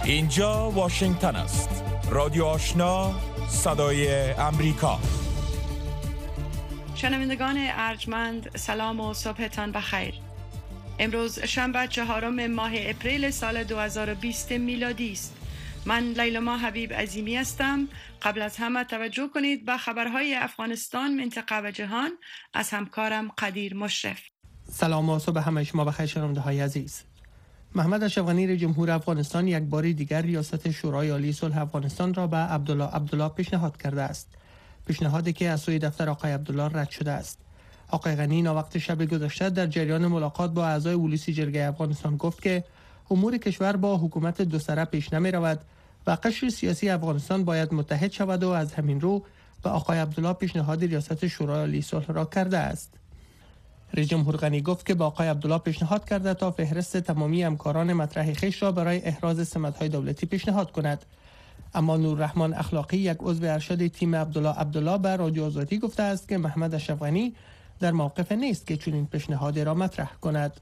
اینجا واشنگتن است. رادیو آشنا، صدای امریکا. شنوندگان ارجمند، سلام و صبحتان بخیر. امروز شنبه 4 ماه اپریل سال 2020 میلادی است. من لیلا حبیب عظیمی هستم. قبل از همه توجه کنید به خبرهای افغانستان، منطقه و جهان از همکارم قدیر مشرف. سلام و صبح همه شما بخیر شنونده های عزیز. محمد اشرف غنی رئیس جمهور افغانستان یک بار دیگر ریاست شورای عالی صلح افغانستان را به عبدالله پیشنهاد کرده است. پیشنهادی که از سوی دفتر آقای عبدالله رد شده است. آقای غنی وقت شب گذشته در جریان ملاقات با اعضای اولوسی جرگه افغانستان گفت که امور کشور با حکومت دو سره پیش نمی رود و قشر سیاسی افغانستان باید متحد شود و از همین رو به آقای عبدالله پیشنهاد ریاست شورای عالی صلح را کرده است. رئیس جمهور غنی گفت که با آقای عبدالله پیشنهاد کرده تا فهرست تمامی همکاران مطرح خویش را برای احراز سمت‌های دولتی پیشنهاد کند. اما نوررحمان اخلاقی، یک عضو ارشد تیم عبدالله به رادیو آزادی گفته است که محمد اشرف غنی در موقف نیست که چنین پیشنهادی را مطرح کند.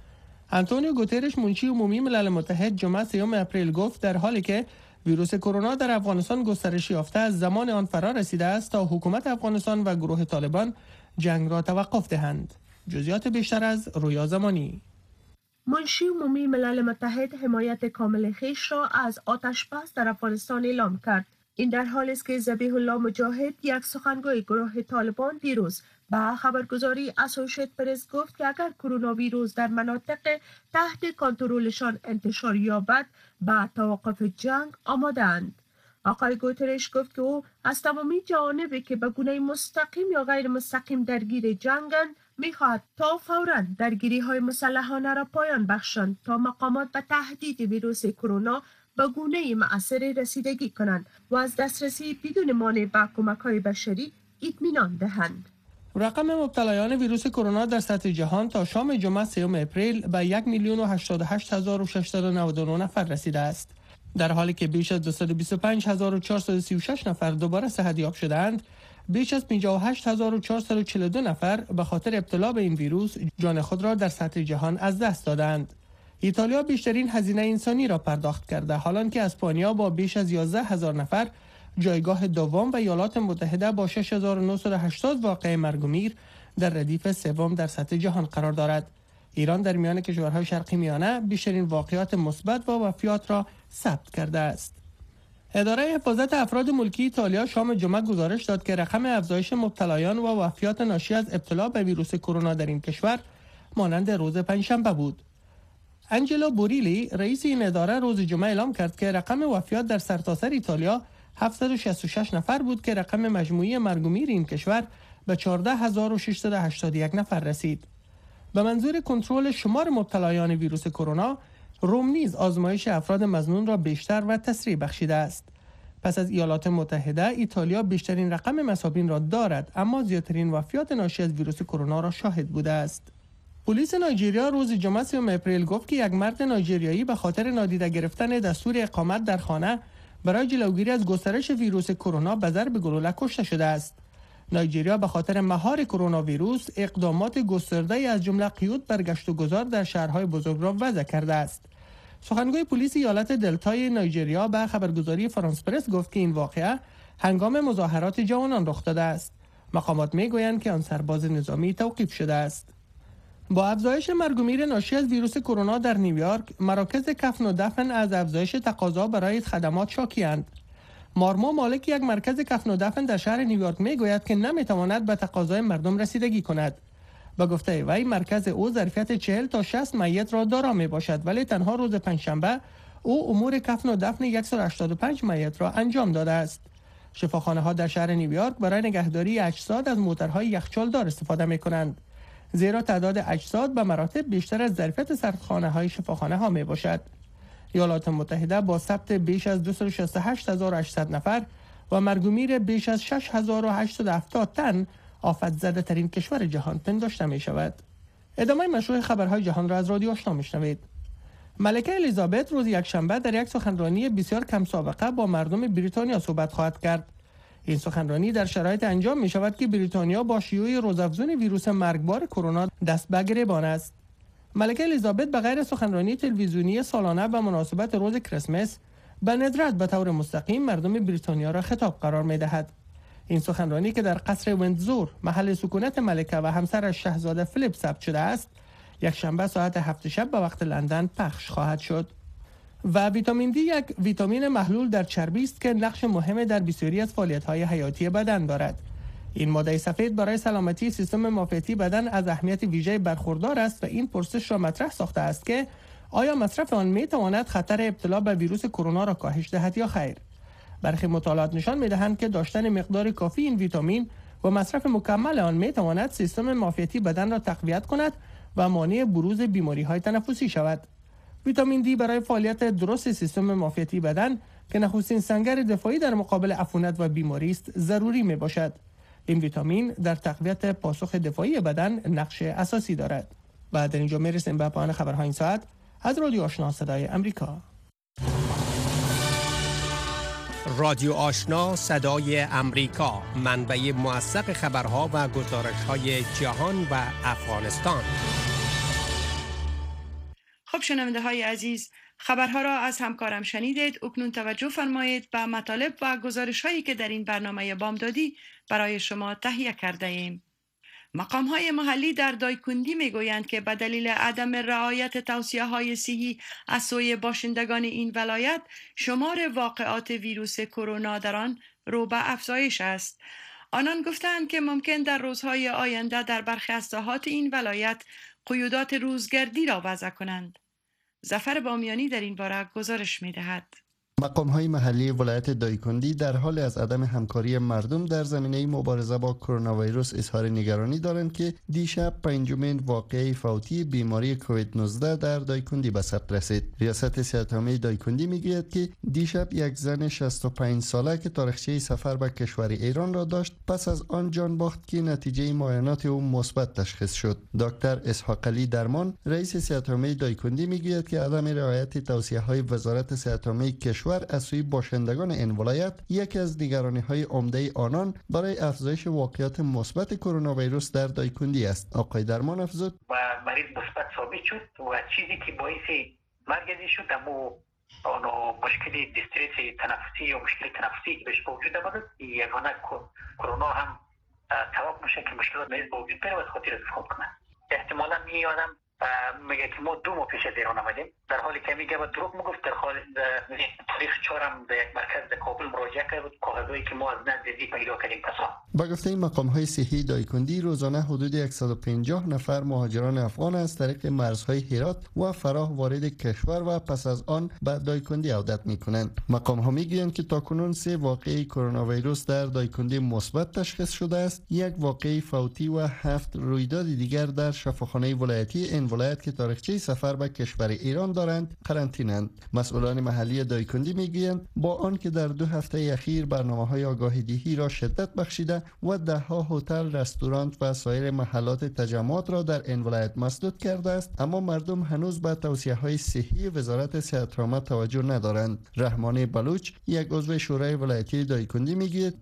آنتونیو گوترش، منشی عمومی ملل متحد، جمعه 3 اپریل گفت در حالی که ویروس کرونا در افغانستان گسترش یافته از زمان آن فرا رسیده است تا حکومت افغانستان و گروه طالبان جنگ را توقف دهند. جزئیات بیشتر از رویا زمانی. منشی عمومی ملل متحد حمایت کامل خویش را از آتش بس در افغانستان اعلام کرد. این در حالی است که ذبیح الله مجاهد، یک سخنگوی گروه طالبان، دیروز با خبرگزاری اسوشییتد پرس گفت که اگر کرونا ویروس در مناطق تحت کنترلشان انتشار یابد به توقف جنگ آماده‌اند. آقای گوترش گفت که او از تمامی جوانبی که به گونه مستقیم یا غیر مستقیم درگیر جنگند می‌خواهد تا فوراً درگیری‌های مسلحانه را پایان بخشند تا مقامات به تهدید ویروس کرونا به گونه‌ای مؤثر رسیدگی کنند و از دسترسی بدون مانع به کمک‌های بشری اطمینان دهند. رقم مبتلایان ویروس کرونا در سطح جهان تا شام جمعه 3 اپریل به 1,088,699 نفر رسیده است. در حالی که بیش از 225,436 نفر دوباره صحت‌یاب شدند، بیش از 58,442 نفر به خاطر ابتلا به این ویروس جان خود را در سطح جهان از دست دادند. ایتالیا بیشترین هزینه انسانی را پرداخت کرده، حالانکه اسپانیا با بیش از 11,000 نفر جایگاه دوم و ایالات متحده با 6,980 واقعه مرگ و میر در ردیف سوم در سطح جهان قرار دارد. ایران در میان کشورهای شرقی میانه بیشترین واقعات مثبت و وفیات را ثبت کرده است. اداره حفاظت افراد ملکی ایتالیا شام جمعه گزارش داد که رقم افزایش مبتلایان و وفیات ناشی از ابتلا به ویروس کرونا در این کشور مانند روز پنجشنبه بود. انجلو بوریلی، رئیس این اداره، روز جمعه اعلام کرد که رقم وفیات در سرتاسر ایتالیا 766 نفر بود که رقم مجموعی مرگ و میر این کشور به 14,681 نفر رسید. به منظور کنترل شمار مبتلایان ویروس کرونا، روم نیز آزمایش افراد مظنون را بیشتر و تسریع بخشیده است. پس از ایالات متحده، ایتالیا بیشترین رقم مصابین را دارد، اما زیادترین وفیات ناشی از ویروس کرونا را شاهد بوده است. پلیس نایجریا روز جمعه 3 اپریل گفت که یک مرد نایجریایی به خاطر نادیده گرفتن دستور اقامت در خانه برای جلوگیری از گسترش ویروس کرونا به ضرب گلوله کشته شده است. نایجریا به خاطر مهار کرونا ویروس اقدامات گسترده‌ای از جمله قیود بر گشت و گذار در شهرهای بزرگ را وضع کرده است. سخنگوی پلیس ایالت دلتای نایجریا به خبرگزاری فرانس پرس گفت که این واقعه هنگام مظاهرات جوانان رخ داده است. مقامات میگویند که آن سرباز نظامی توقیف شده است. با افزایش مرگ و میر ناشی از ویروس کرونا در نیویورک، مراکز کفن و دفن از افزایش تقاضا برای خدمات شاکی‌اند. مارمو، مالک یک مرکز کفن و دفن در شهر نیویورک، میگوید که نمیتواند به تقاضای مردم رسیدگی کند. با گفته وی، مرکز او ظرفیت 40 تا 60 میت را دارا می باشد، ولی تنها روز پنجشنبه او امور کفن و دفن 185 میت را انجام داده است. شفاخانه ها در شهر نیویورک برای نگهداری اجساد از موترهای یخچالدار استفاده می کنند، زیرا تعداد اجساد به مراتب بیشتر از ظرفیت سردخانه های شفاخانه ها می باشد. ایالات متحده با ثبت بیش از 268,800 نفر و مرگ و میر بیش از 6,870 تن آفت زده ترین کشور جهان پنداشته می شود. ادامه مشروع خبرهای جهان را از رادیو آشنا می شنوید. ملکه الیزابت روز یکشنبه در یک سخنرانی بسیار کم سابقه با مردم بریتانیا صحبت خواهد کرد. این سخنرانی در شرایط انجام می شود که بریتانیا با شیوع روزافزون ویروس مرگبار کرونا دست به گریبان است. ملکه الیزابت به غیر سخنرانی تلویزیونی سالانه به مناسبت روز کریسمس به ندرت به طور مستقیم مردم بریتانیا را خطاب قرار می دهد. این سخنرانی که در قصر ویندزور محل سکونت ملکه و همسرش شاهزاده فیلیپ ثبت شده است، یک شنبه ساعت 7 شب به وقت لندن پخش خواهد شد. و ویتامین دی یک ویتامین محلول در چربی است که نقش مهمی در بسیاری از فعالیت‌های حیاتی بدن دارد. این ماده سفید برای سلامتی سیستم معافیتی بدن از اهمیت ویژه برخوردار است و این پرسش را مطرح ساخته است که آیا مصرف آن می‌تواند خطر ابتلا به ویروس کرونا را کاهش دهد یا خیر؟ برخی مطالعات نشان می‌دهند که داشتن مقدار کافی این ویتامین و مصرف مکمل آن می‌تواند سیستم معافیتی بدن را تقویت کند و مانع بروز بیماری‌های تنفسی شود. ویتامین دی برای فعالیت درست سیستم معافیتی بدن که نخستین سنگر دفاعی در مقابل عفونت و بیماری است ضروری میباشد. این ویتامین در تقویت پاسخ دفاعی بدن نقش اساسی دارد. و در اینجا میرسیم به پایان خبرهای این ساعت از رادیو آشنا صدای امریکا. رادیو آشنا صدای امریکا، منبع موثق خبرها و گزارش‌های جهان و افغانستان. خب شنونده های عزیز، خبرها را از همکارم شنیدید. اکنون توجه فرمایید به مطالب و گزارش هایی که در این برنامه بامدادی برای شما تهیه کرده ایم. مقام های محلی در دایکندی می گویند که به دلیل عدم رعایت توصیه های صحی از سوی باشندگان این ولایت، شمار واقعات ویروس کرونا در آن رو به افزایش است. آنان گفتند که ممکن در روزهای آینده در برخی از ساحات این ولایت قیودات روزگردی را وضع کنند. ظفر بامیانی در این باره گزارش می دهد. مقام‌های محلی ولایت دایکندی در حال از عدم همکاری مردم در زمینه مبارزه با کرونا ویروس اظهار نگرانی دارند که دیشب پنجمین واقعه فوتی بیماری کووید 19 در دایکندی به ثبت رسید. ریاست صحت‌عامه دایکندی میگوید که دیشب یک زن 65 ساله که تاریخچه سفر به کشور ایران را داشت پس از آن جان باخت که نتیجه معاینات او مثبت تشخیص شد. دکتر اسحاق علی درمان رئیس صحت‌عامه دایکندی میگوید که عدم رعایت توصیه‌های وزارت صحت‌عامه کشور از سوی باشندگان این ولایت یکی از نگرانی‌های عمده آنان برای افزایش واقعیت مثبت کرونا ویروس در دایکندی است. آقای درمان افزود: و مریض مثبت ثابت شد و چیزی که باعث مرگ شد اما مشکل استرس تنفسی یا مشکل تنفسی که بهش وجود آمد، یگانه کرونا هم سبب میشه که مشکلات مریض به وجود بیاد و از خاطر استفاده کنه. احتمالاً می آدم میگه که ما 2 ماه پیش از ایران آمدیم، در حالی که میگه و دروغ میگفت. در حال تاریخ 4 به یک مرکز در کابل مراجعه کرد، کاغذایی که ما از نزدیک پیدا کردیم کسا. با گفته این مقام‌های صحی دایکندی روزانه حدود 150 نفر مهاجران افغان از طریق مرزهای هرات و فراه وارد کشور و پس از آن به دایکندی عودت می‌کنند. مقام‌ها میگویند که تاکنون 3 واقعه کرونا ویروس در دایکندی مثبت تشخیص شده است، 1 واقعه فوتی و 7 رویداد دیگر در شفاخانه ولایتی این ولایت که تاریخچه سفر به کشور ایران دارند قرنطینه‌اند. مسئولان محلی دایکندی میگویند با آنکه در 2 هفته اخیر برنامه‌های آگاهی‌دهی را شدت بخشیده و ده‌ها هتل، رستوران و سایر محلات تجمعات را در این ولایت مسدود کرده است، اما مردم هنوز به توصیه‌های صحی وزارت صحت‌عامه توجه ندارند. رحمانی بلوچ، یک عضو شورای ولایتی دایکندی میگوید: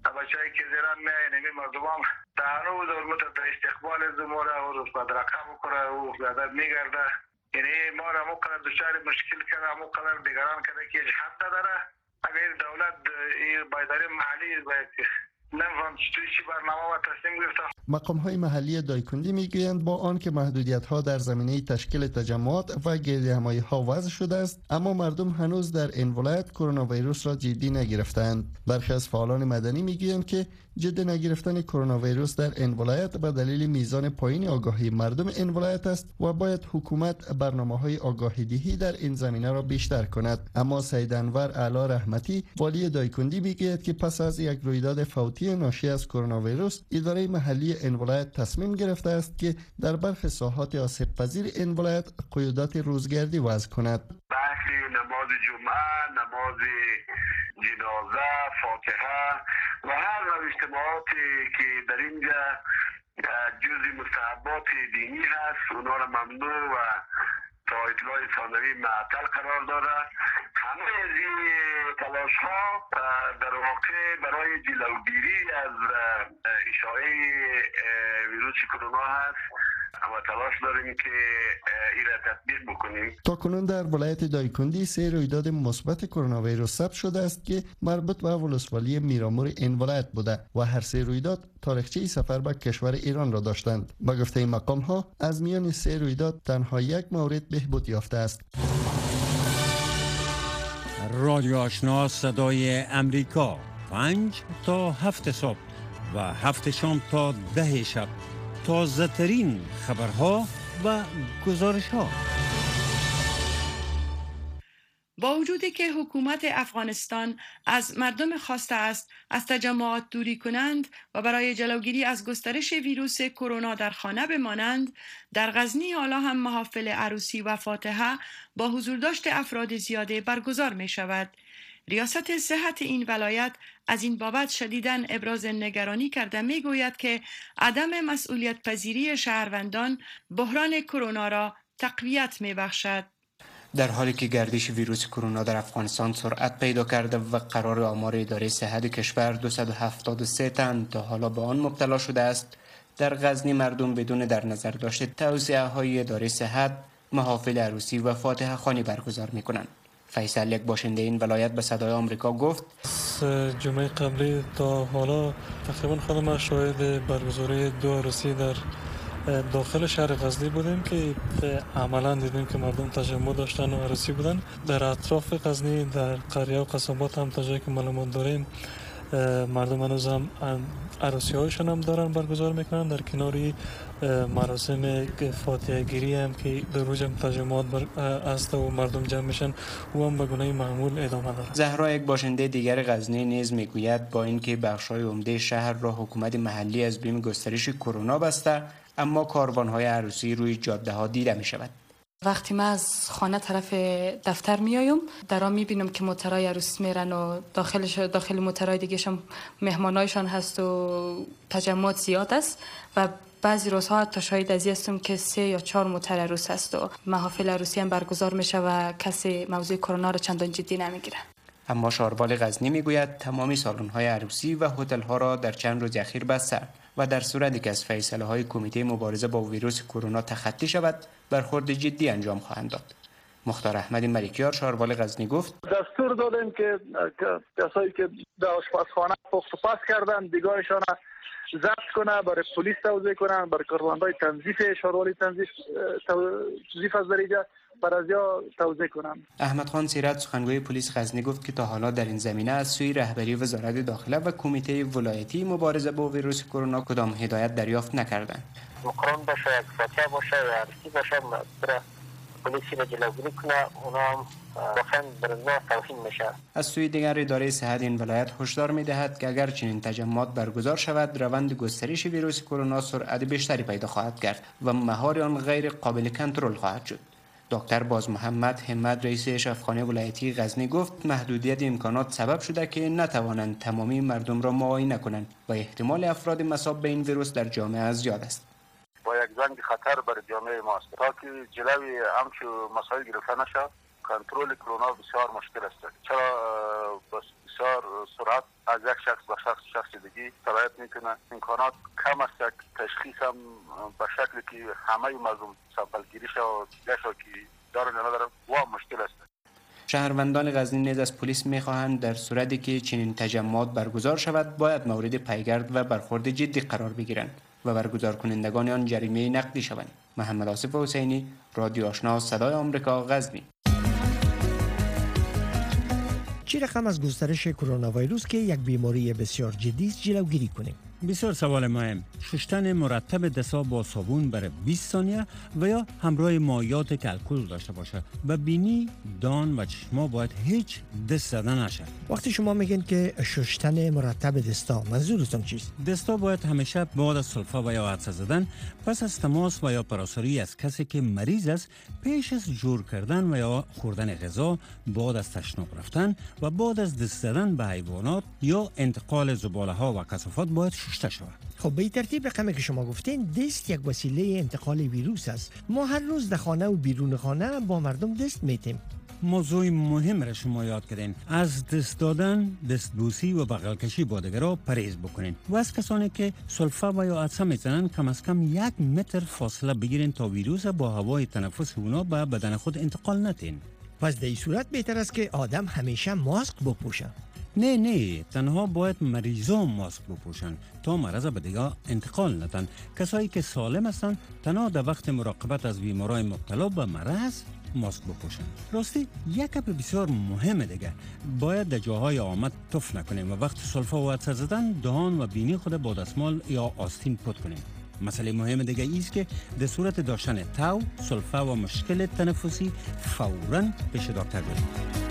مردم هنوز در استقبال زموره و بدرقه بکنه و زیادت میگرده. یعنی ما را مقدر دچار مشکل کرده، مقدر نگران کرده که حد نداره. اگر دولت بایداری محلی باید نمی‌فهم چی برنامه و تصمیم گرفته. مقام‌های محلی دایکندی میگویند با آنکه محدودیت‌ها در زمینه تشکیل تجمعات و گردهمایی‌ها وضع شده است، اما مردم هنوز در این ولایت کرونا ویروس را جدی نگرفتند. برخی از فعالان مدنی میگویند که جدی نگرفتن کرونا ویروس در این ولایت به دلیل میزان پایین آگاهی مردم این ولایت است و باید حکومت برنامه‌های آگاهی‌دهی در این زمینه را بیشتر کند. اما سید انور اعلی رحمتی، والی دایکندی میگوید که پس از یک رویداد فوتی ناشی از کرونا ویروس، اداره محلی این ولایت تصمیم گرفته است که در برخی ساحات آسیب پذیر این ولایت قیودات روزگردی وضع کند. بحث نماز جمعه، نماز جنازه، فاتحه و هر نوع اجتماعاتی که در اینجا جزء مستحبات دینی هست، اونا را ممنوع و تا اطلاع ثانوی معطل قرار داده. همه از این تلاش ها در واقع برای جلوگیری از اشاعه ویروس کرونا هست و تلاش داریم که این را تطبیق بکنیم. تا کنون در ولایت دایکندی 3 رویداد مثبت کرونا ویروس ثبت شده است که مربوط به ولسوالی میرامور این ولایت بوده و هر 3 رویداد تاریخچه سفر به کشور ایران را داشتند. با گفته این مقام ها از میان 3 رویداد تنها 1 مورد بهبود یافته است. رادیو آشنا صدای امریکا 5 تا 7 صبح و 7 شام تا 10 شب تازه ترین خبرها و گزارش ها. با وجودی که حکومت افغانستان از مردم خواسته است از تجمعات دوری کنند و برای جلوگیری از گسترش ویروس کرونا در خانه بمانند، در غزنی حالا هم محافل عروسی و فاتحه با حضور داشت افراد زیاده برگزار می شود. ریاست صحت این ولایت از این بابت شدیداً ابراز نگرانی کرده می گوید که عدم مسئولیت پذیری شهروندان بحران کرونا را تقویت می بخشد. در حالی که گردش ویروس کرونا در افغانستان سرعت پیدا کرده و قرار آمار اداره صحت کشور 273 تن تا حالا به آن مبتلا شده است، در غزنی مردم بدون در نظر داشته توصیه های اداره صحت محافل عروسی و فاتحه خوانی برگزار می کنند. فیصل، یک باشنده این ولایت، به صدای آمریکا گفت جمعه قبلی تا حالا تقریبا خودم شاهد برگزاری 2 عروسی در داخل شهر غزنی بودیم که عملا دیدیم که مردم تجمع داشتن و عروسی بودن. در اطراف غزنی در قریه و قصابات هم تا جایی که معلومات داریم مردم هنوز هم عروسی هایشان هم دارن برگزار میکنن. در کناری مراسم فاتحه گیری هم که در روز هم تجمعات است و مردم جمع میشن و هم به گونه معمول ادامه داره. زهرا، یک باشنده دیگر غزنی، نیز میگوید با اینکه بخش‌های عمده شهر را حکومت محلی از بیم گسترش کرونا بسته، اما کاروان‌های عروسی روی جاده‌ها دیده می‌شود. وقتی من از خانه طرف دفتر میایم در آن میبینم که موترای عروسی میرن و داخل موترای دیگه هم مهمانایشان هست و تجمعات زیاد است و بعضی روزها حتی شاهد از هستم که 3 یا 4 موتر عروس است و محافل عروسی هم برگزار میشه و کسی موضوع کرونا را چندان جدی نمیگیره. اما شاربال غزنی میگوید تمامی سالن‌های عروسی و هتل‌ها را در چند روز اخیر بسته و در صورتی که از فیصله‌های کمیته مبارزه با ویروس کرونا تخطی شود برخورد جدی انجام خواهند داد. مختار احمد ملکیار، شاربال غزنی، گفت دستور دادیم که کسایی که در آشپزخانه پخت و پز کردن دیگاهشان ضبط کنه، برای پلیس توضیح کنن، برای کارمندای تنظیف شاروالی تنظیف از درجه برازیا توضیح کنم. احمد خان سیرت، سخنگوی پلیس غزنی، گفت که تا حالا در این زمینه از سوی رهبری وزارت داخله و کمیته ولایتی مبارزه با ویروس کرونا کدام هدایت دریافت نکردند. مقرن باشه، فاتحه باشه و عروسی باشه، برای پلیسی را جلوگیری کنه، اونا هم واقعا برزنا توهین میشه. از سوی دیگر اداره صحت این ولایت هشدار میدهد که اگر چنین تجمعات برگزار شود روند گسترش ویروس کرونا سرعت بیشتری پیدا خواهد کرد و مهار آن غیر قابل کنترل خواهد شد. دکتر باز محمد همت، رئیس شفاخانه ولایتی غزنی، گفت محدودیت امکانات سبب شده که نتوانند تمامی مردم را معاینه کنند و احتمال افراد مصاب به این ویروس در جامعه زیاد است. با یک زنگ خطر برای جامعه ماست تا که جلوی همچو مسائل گرفته نشه. کنترل کرونا بسیار مشکل است، چرا بسیار سرعت از یک شخص به شخص دیگه تبعیت میکنه. امکانات کم است که تشخیص هم به شکلی که همه مردم سامپل گیری شه و گشا که دارن یا ندارن و مشکل است. شهروندان غزنی نیز از پلیس میخواهند در صورتی که چنین تجمعات برگزار شود باید مورد پیگرد و برخورد جدی قرار بگیرند و برگزار کنندگان آن جریمه نقدی شوند. محمد آصف حسینی، رادیو آشنا صدای آمریکا، غزنی. چه رقم از گسترش کرونا ویروس که یک بیماری بسیار جدی است جلوگیری کنیم؟ بسیار سوال مهم. شستن مرتب دست‌ها با صابون برای 20 ثانیه و یا همراه مایعات که الکل داشته باشه. و بینی، دان و چشما باید هیچ دست زدن نشه. وقتی شما میگین که شستن مرتب دستا، منظورتون چیست؟ دستا باید همیشه بعد از سلفه و یا عطسه زدن، پس از تماس و یا پراساری از کسی که مریض است، پیش از جور کردن و یا خوردن غذا، بعد از تشناب رفتن و بعد از دست زدن به حیوانات یا انتقال زباله ها و کثافات باید شسته شود. خب به این ترتیب رقمی که شما گفتین دست یک وسیله انتقال ویروس است. ما هر روز در خانه و بیرون خانه با مردم دست میتیم. موضوع مهم را شما یاد کردین. از دست دادن، دست بوسی و بغل کشی با دیگران پرهیز بکنین و از کسانی که سلفه و یا عطسه میزنن کم از کم 1 متر فاصله بگیرین تا ویروس با هوای تنفس اونا به بدن خود انتقال ندین. پس در این صورت بهتر است که آدم همیشه ماسک بپوشن. نه تنها باید مریضان ماسک بپوشن تا مرض به دیگه انتقال ندن. کسایی که سالم هستن تنها در وقت مراقبت از بیمارای مبتلا به مرض ماسک بپوشن. راستی یک گپ بسیار مهمه دیگه، باید در جاهای عامه تف نکنیم و وقت سلفه و عطسه زدن دهان و بینی خود با دستمال یا آستین پاک کنیم. مسئله مهم دیگه ایست که در صورت داشتن تاو، سلفه و مشکل تنفسی فوراً پیش دکتر بریم.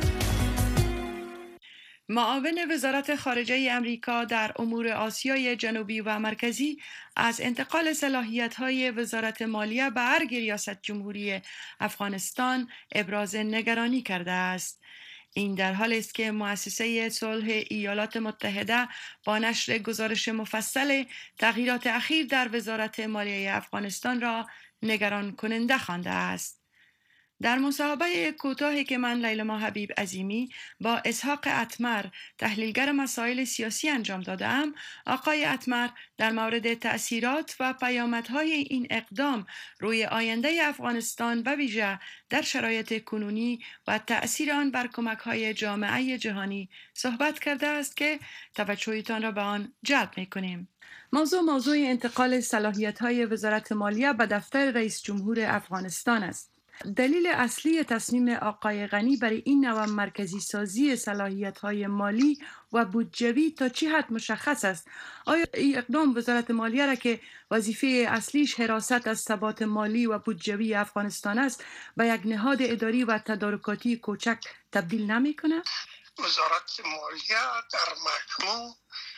معاون وزارت خارجه امریکا در امور آسیای جنوبی و مرکزی از انتقال صلاحیت‌های وزارت مالیه به ارگ ریاست جمهوری افغانستان ابراز نگرانی کرده است. این در حالی است که مؤسسه صلح ایالات متحده با نشر گزارش مفصل تغییرات اخیر در وزارت مالیه افغانستان را نگران کننده خوانده است. در مصاحبه کوتاهی که من لیلما حبیب عظیمی با اسحاق اتمر تحلیلگر مسائل سیاسی انجام دادم، آقای اتمر در مورد تأثیرات و پیامدهای این اقدام روی آینده افغانستان و ویژه در شرایط کنونی و تأثیر آن بر کمک‌های جامعه جهانی صحبت کرده است که توجهتان را به آن جلب می‌کنیم. موضوع انتقال صلاحیت‌های وزارت مالیه به دفتر رئیس جمهور افغانستان است. دلیل اصلی تصمیم آقای غنی برای این نوع مرکزی سازی صلاحیت‌های مالی و بودجوی تا چه حد مشخص است؟ آیا این اقدام وزارت مالیه را که وظیفه اصلیش حراست از ثبات مالی و بودجوی افغانستان است به یک نهاد اداری و تدارکاتی کوچک تبدیل نمی‌کند؟ وزارت مالیه در مجموع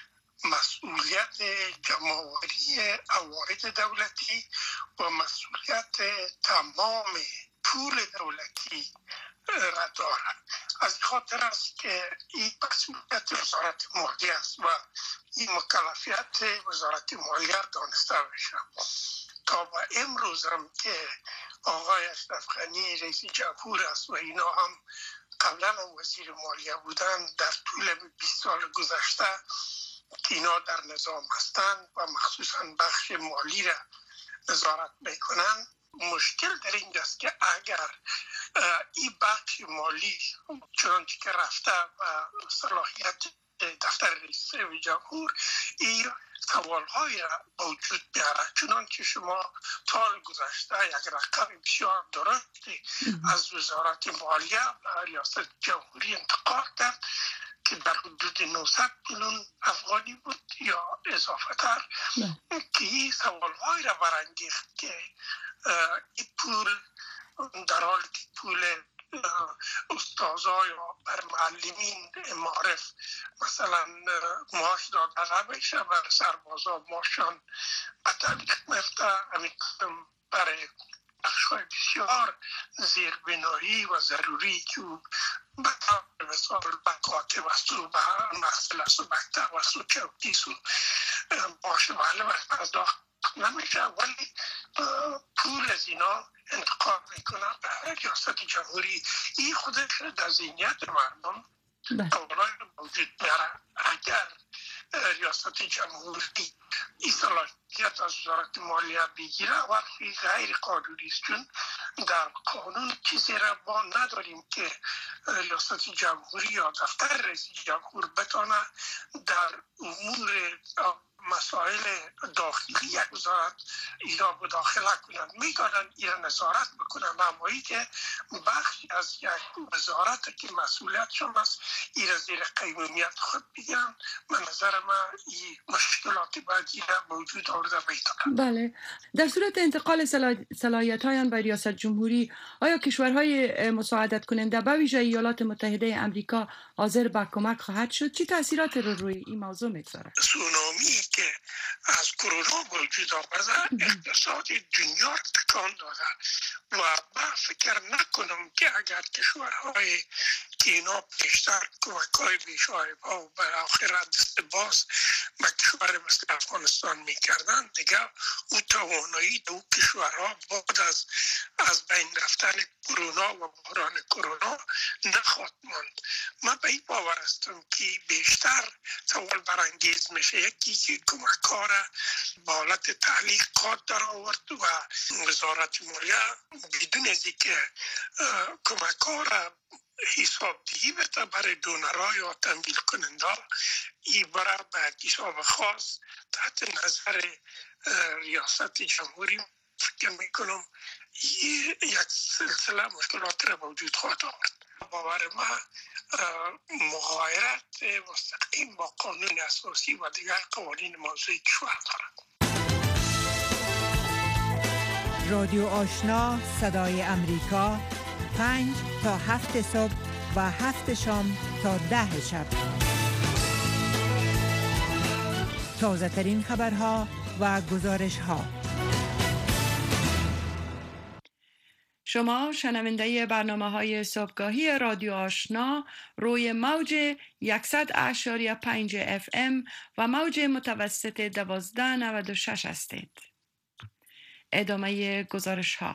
مسئولیت جمع‌آوری عواید دولتی و مسئولیت تمام پول دولتی را دارد. از خاطر است که این مسئولیت وزارت مالیه است و این مکلفیت وزارت مالیه دانسته بشه. تا به امروز هم که آقای اشرف غنی رئیس جمهور است و اینا هم قبلا وزیر مالیه بودن، در طول 20 سال گذشته که اینا در نظام هستند و مخصوصا بخش مالی را نظارت میکنن، مشکل در اینجاست که اگر این بخش مالی چنانچه که رفته و صلاحیت دفتر رئیس جمهور این سوال‌های را وجود بیاره، چنانچه شما سال گذشته یک رقم بسیار درستی از وزارت مالیه و ریاست جمهوری انتقال کرد که در حدود 900 میلیون افغانی بود یا اضافه تر، که این سوال‌های را برانگیخت که این پول در حالی که پول استاذا یا بر معلمین معرف مثلا معاش داده نمیشه، بر سربازا معاشان به تعلیق میفته، همین برای بخش‌های بسیار زیربنایی و ضروری که به طور مثال به کاتب است و به محصل است و مکتب است و چوکیست و معاش معلم پرداخت نمیشه، ولی پول از اینا انتقال میکنه به ریاست جمهوری. این خودش در ذهنیت مردم اولای موجود میاره. اگر ریاست جمهوری این صلاحیت از وزارت مالیه بگیره وقتی غیر قانونی است، چون در قانون چیزی را ما نداریم که ریاست جمهوری یا دفتر رئیس جمهور بتونه در امور مسائل داخلی یک وزارت اینا مداخله کنند. میتونن اینا نظارت بکنن، اما که بخشی از یک وزارت که مسئولیتشون است اینا زیر قیمومیت خود بگیرن. من نظر من این مشکلات بعدی را موجود آورده میتونن. بله، در صورت انتقال صلاحیت‌های به ریاست جمهوری آیا کشورهای مساعدت کننده به ویژه ایالات متحده امریکا حاضر به کمک خواهد شد؟ چه تاثیرات رو روی این موضوع میگذاره؟ سونامی که از کرونا وجود آمده اقتصاد دنیا تکان داده و من فکر نکنم که اگر کشورهای که اینا بیشتر کمک‌های بیشایبا و بالاخره دست باز به کشور مثل افغانستان میکردن، دیگه او توانایی دو کشورها بعد از بین رفتن کرونا و بحران کرونا نخواهد ماند. من به این باور هستم که بیشتر سوال برانگیز میشه یکی که کمک‌ها را به حالت تعلیقات در آورد و وزارت مالیه بدون از اینکه کمک‌ها را حسابدهی بده برای دونرها یا تمویل کننده ای برای به حساب خاص تحت نظر ریاست جمهوری فکر میکنم یک سلسله مشکلات را وجود خواهد آورد. باور ما مغایرت مستقیم با قانون اساسی و دیگر قوانین موضوعی کشور دارد. رادیو آشنا صدای امریکا 5 تا 7 صبح و 7 شام تا 10 شب. تازه ترین خبرها و گزارش ها. شما شنونده برنامه‌های صبحگاهی رادیو آشنا روی موج 100.5 FM و موج متوسط 1296 هستید. ادامه گزارش ها.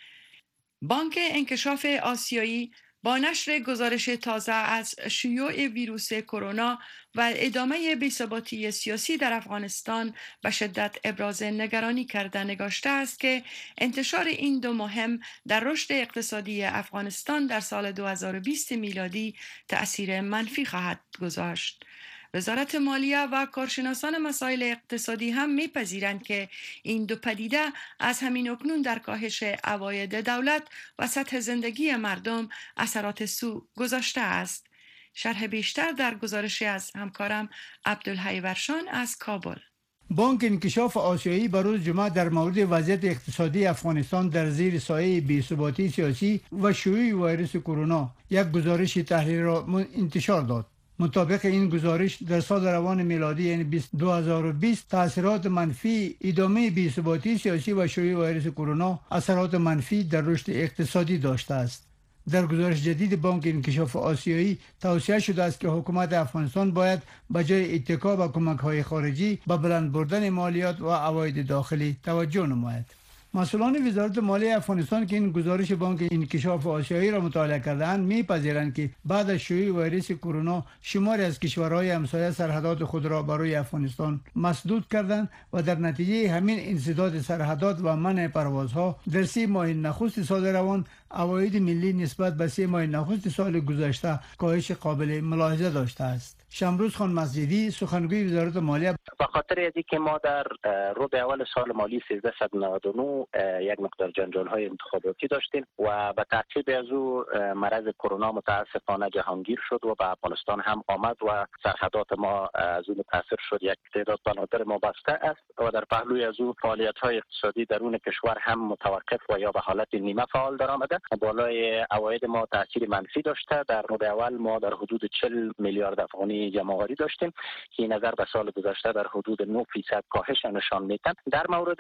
بانک انکشاف آسیایی با نشر گزارش تازه از شیوع ویروس کرونا و ادامه بی‌ثباتی سیاسی در افغانستان به شدت ابراز نگرانی کرده نگاشته است که انتشار این دو مهم در رشد اقتصادی افغانستان در سال 2020 میلادی تأثیر منفی خواهد گذاشت. وزارت مالیه و کارشناسان مسائل اقتصادی هم می‌پذیرند که این دو پدیده از همین اکنون در کاهش عواید دولت و سطح زندگی مردم اثرات سو گذاشته است. شرح بیشتر در گزارشی از همکارم عبدالحی ورشان از کابل. بانک انکشاف آسیایی بروز جمعه در مورد وضعیت اقتصادی افغانستان در زیر سایه بی‌ثباتی سیاسی و شیوع ویروس کرونا یک گزارش تحلیلی را انتشار داد. مطابق این گزارش در سال روان میلادی یعنی 2020 تاثیرات منفی ادامه بی‌ثباتی سیاسی و شیوع ویروس کرونا اثرات منفی در رشد اقتصادی داشته است. در گزارش جدید بانک انکشاف آسیایی توصیه شده است که حکومت افغانستان باید بجای اتکا به کمک‌های خارجی به بلند بردن مالیات و عواید داخلی توجه نماید. مسئولان وزارت مالیه افغانستان که این گزارش بانک انکشاف آسیایی را مطالعه کردند می‌پذیرند که بعد از شیوع ویروس کرونا شماری از کشورهای همسایه سرحدات خود را برای افغانستان مسدود کردند و در نتیجه همین انسداد سرحدات و منع پروازها در 3 ماه نخست سال روان عواید ملی نسبت به 3 ماه نخست سال گذشته کاهش قابل ملاحظه داشته است. شمروز خان مسجدی سخنگوی وزارت مالیه: به خاطر از اینکه ما در ربع اول سال مالی 1399 یک مقدار جنجال‌های انتخاباتی داشتیم و به ترتیب از او مرض کرونا متاسفانه جهانگیر شد و به افغانستان هم آمد و سرحدات ما از اون متاثر شد. یک تعداد بنادر ما بسته است و در پهلوی از او فعالیت‌های اقتصادی درون کشور هم متوقف و یا به حالت نیمه فعال در آمده. بالای عواید ما تاثیر منفی داشته. در ربع اول ما در حدود 40 میلیارد افغانی جمع‌آوری داشتیم که نظر به سال گذشته در حدود 9% کاهش نشان می‌دهد. در مورد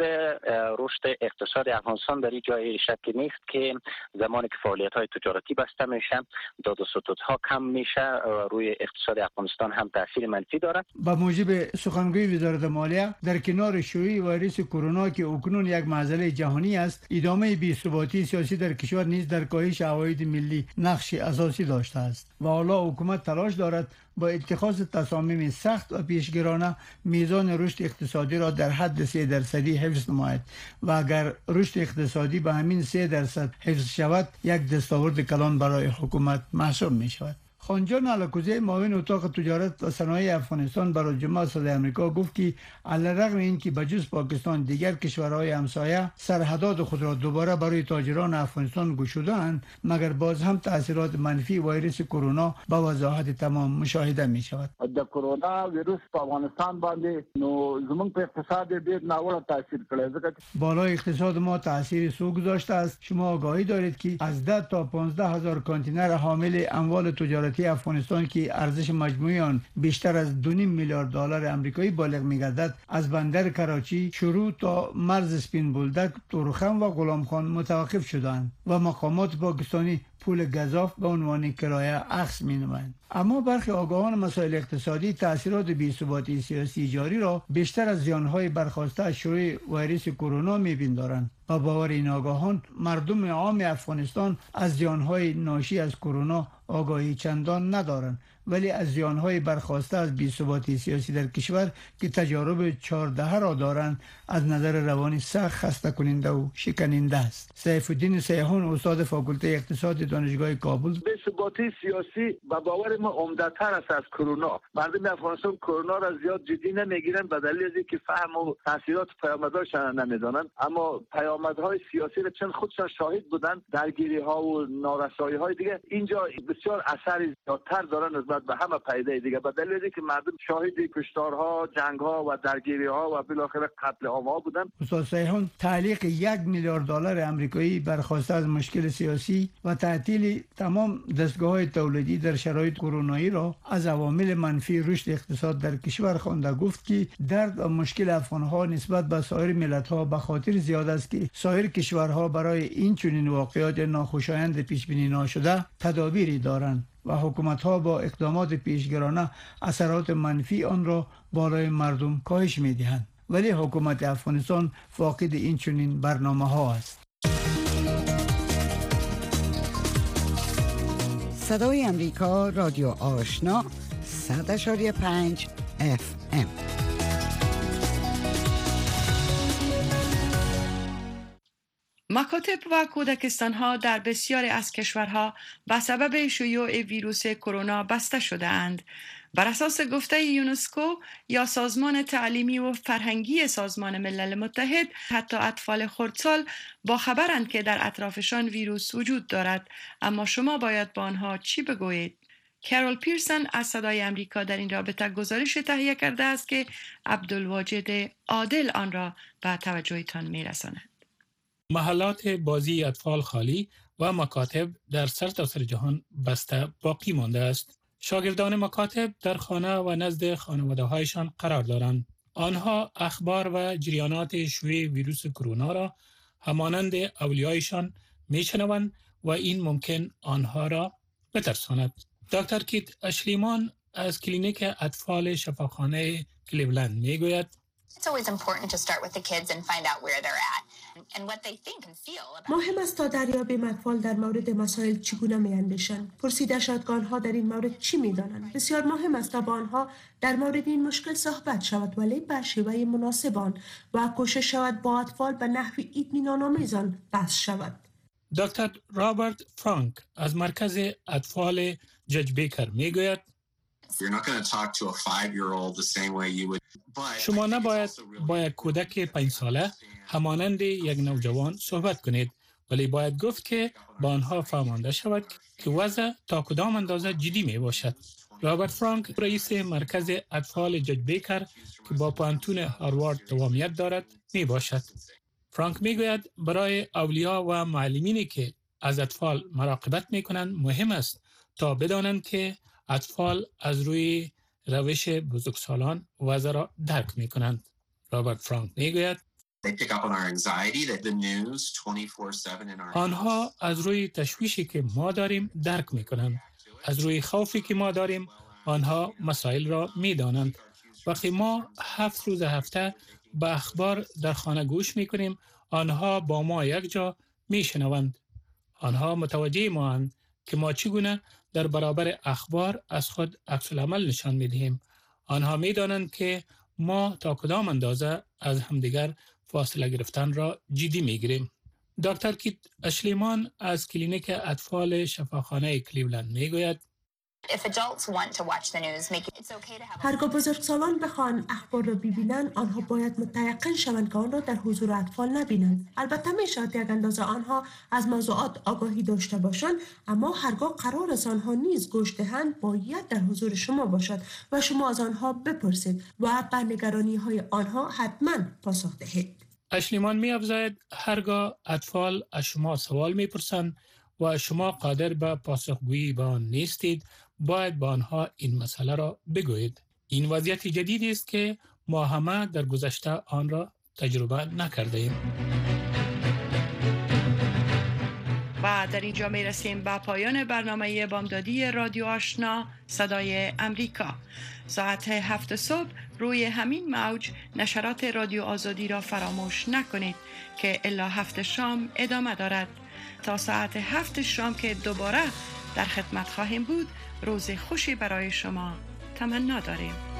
رشد اقتصاد افغانستان در این جای شکی نیست که زمانی که فعالیت‌های تجارتی بسته میشه، داد و ستودها کم میشه، روی اقتصاد افغانستان هم تاثیر منفی دارد. با موجب سخنگوی وزارت مالیه در کنار شیوع ویروس کرونا که اکنون یک معضله جهانی است، ادامه بی‌ثباتی سیاسی در کشور نیز در کاهش عواید ملی نقش اساسی داشته است و حالا حکومت تلاش دارد با اتخاذ تصامیم سخت و پیشگیرانه میزان رشد اقتصادی را در حد 3% حفظ نماید و اگر رشد اقتصادی به همین 3% حفظ شود یک دستاورد کلان برای حکومت محسوب می شود. خانجان علاکوزی معاون اتاق تجارت و صنایع افغانستان برای جمعه صدای امریکا گفت که علیرغم اینکه بجز پاکستان دیگر کشورهای همسایه سرحدات خود را دوباره برای تاجران افغانستان گشودند، مگر باز هم تاثیرات منفی ویروس کرونا با وضاحت تمام مشاهده می شود. د کرونا ویروس په افغانستان باندې نو زموږ په اقتصاد ډیر ناوړه تاثیر کړی ځکه بالای اقتصاد ما تاثیر سو گذاشته است. شما آگاهی دارید که از 10 تا 15 هزار کانتینر حامل اموال تجارتی افغانستان که ارزش مجموعی آن بیشتر از 2.5 میلیارد دلار آمریکایی بالغ می‌گردد از بندر کراچی شروع تا مرز سپین بولدک، تورخم و غلام خان متوقف شدند و مقامات پاکستانی پول گزاف به عنوان کرایه اخذ می‌نمایند. اما برخی آگاهان مسائل اقتصادی تاثیرات بی‌ثباتی سیاسی جاری را بیشتر از زیان‌های برخاسته از شیوع ویروس کرونا می‌پندارند. با باور این آگاهان مردم عام افغانستان از زیان‌های ناشی از کرونا آگاهی چندان ندارند، ولی از زیان‌های برخاسته از بی‌ثباتی سیاسی در کشور که تجارب 14 را دارند از نظر روانی سخت خسته کننده و شکننده است. سیف الدین سیحون استاد فاکولته اقتصاد دانشگاه کابل: بی‌ثباتی سیاسی به باور ما عمدتر است از کرونا. مردم افغانستان کرونا را زیاد جدی نمیگیرند به دلیل اینکه فهم و تاثیرات پیامدهاش نمیدانند، اما پیامدهای سیاسی را چون خودشان شاهد بودند، درگیری‌ها و نارسایی‌های دیگه اینجا بسیار اثر زیادتر دارند نسبت به همه پیده دیگه، به دلیل اینکه مردم شاهد کشتارها، جنگ‌ها و درگیری‌ها و بالاخره قتل عام‌ها بودند. استاد سیحون تعلیق 1 میلیارد دلار آمریکایی برخاسته از مشکل سیاسی و تعطیل تمام دستگاه‌های تولیدی در شرایط کرونایی را از عوامل منفی رشد اقتصاد در کشور خوانده. گفت که درد و مشکل افغان‌ها نسبت به سایر ملت‌ها به خاطر زیاد است که سایر کشورها برای این چنین واقعات ناخوشایند پیش بینی نشده تدابیری دارند و حکومت‌ها با اقدامات پیشگرانه اثرات منفی آن را بالای مردم کاهش می‌دهند، ولی حکومت افغانستان فاقد این چنین برنامه‌ها است. صدای امریکا، رادیو آشنا، 100.5 FM. مکاتب و کودکستان‌ها در بسیاری از کشورها به سبب شیوع ویروس کرونا بسته شده اند. بر اساس گفته یونسکو یا سازمان تعلیمی و فرهنگی سازمان ملل متحد، حتی اطفال خردسال با خبرند که در اطرافشان ویروس وجود دارد، اما شما باید با آنها چی بگویید؟ کارول پیرسن از صدای امریکا در این رابطه گزارش تهیه کرده است که عبدالواجد عادل آن را به توجهتان می‌رساند. محلات بازی اطفال خالی و مکاتب در سرتاسر جهان بسته باقی مانده است. شاگردان مکاتب در خانه و نزد خانواده‌هایشان قرار دارند. آنها اخبار و جریانات شیوع ویروس کرونا را همانند اولیایشان میشنوند و این ممکن آنها را بترساند. دکتر کیت اشلیمان از کلینیک اطفال شفاخانه کلیولند میگوید: مهم است تا دریابیم اطفال در مورد مسائل چگونه می‌اندیشند. پرسیده شد که آنها در این مورد چی می‌دانند. بسیار مهم است تا با آنها در مورد این مشکل صحبت شود، ولی به شیوه مناسب و کوشش شود با اطفال به نحوی اطمینان‌آمیز بحث شود. دکتر رابرت فرانک از مرکز اطفال جج بیکر میگوید: شما نباید با یک کودک 5 ساله همانند یک نوجوان صحبت کنید، ولی باید گفت که با آنها فهمانده شود که وضع تا کدام اندازه جدی می باشد. رابرت فرانک رئیس مرکز اطفال جج بیکر که با پوهنتون هاروارد دوامیت دارد می باشد. فرانک می گوید برای اولیا و معلمینی که از اطفال مراقبت می کنند مهم است تا بدانند که اطفال از روی روش بزرگسالان وضع را درک می کنند. رابرت فرانک می گوید آنها از روی تشویشی که ما داریم درک می کنند. از روی خوفی که ما داریم آنها مسائل را می دانند. وقتی ما 7 روز هفته به اخبار در خانه گوش می کنیم، آنها با ما یک جا می شنوند. آنها متوجه ما اند که ما چگونه در برابر اخبار از خود عکس العمل نشان می دهیم. آنها می دانند که ما تا کدام اندازه از همدیگر فاصله گرفتن را جدی می گیریم. دکتر کیت اشلیمان از کلینیک اطفال شفاخانه کلیولند می گوید هرگاه بزرگسالان بخواهند اخبار را ببینند، آنها باید متيقن شوند که آن را در حضور اطفال نبینند. البته می شود یک اندازه آنها از موضوعات آگاهی داشته باشند، اما هرگاه قرار است آنها نیز گوش دهند باید در حضور شما باشد و شما از آنها بپرسید و به نگرانی های آنها حتما پاسخ دهید. اشلیمان می افزاید هرگاه اطفال از شما سوال می پرسند و شما قادر به پاسخگویی به آن نیستید، باید با آنها این مسئله را بگویید. این وضعیت جدیدی است که ما همه در گذشته آن را تجربه نکرده ایم. و و در اینجا می رسیم به پایان برنامه بامدادی رادیو آشنا صدای امریکا. ساعت 7 صبح روی همین موج نشرات رادیو آزادی را فراموش نکنید که الا 7 شام ادامه دارد. تا ساعت 7 شام که دوباره در خدمت خواهیم بود، روز خوشی برای شما تمنا داریم.